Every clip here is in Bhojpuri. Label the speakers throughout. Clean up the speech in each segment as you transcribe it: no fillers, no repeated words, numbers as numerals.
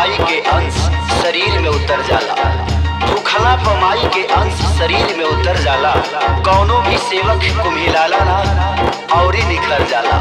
Speaker 1: पमाई के अंश शरीर में उतर जाला, भूखला पमाई के अंश शरीर में उतर जाला। कौनो भी सेवक कुम्हिलाला ना और निखर जाला।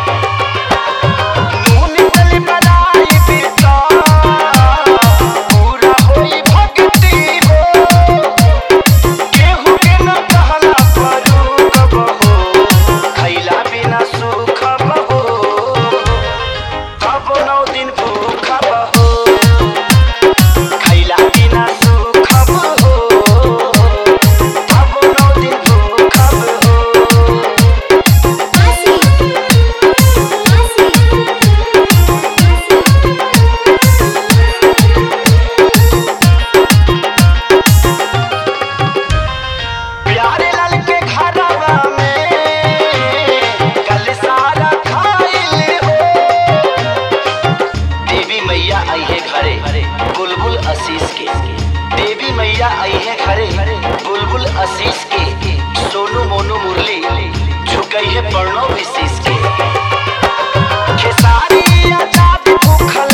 Speaker 1: बुलबुल आशीष के देवी मैया आई है घरे, बुलबुल आशीष के सोनू मोनू मुरली झुकई है पढ़नो विशेष के। खेसारी आजाद भूखल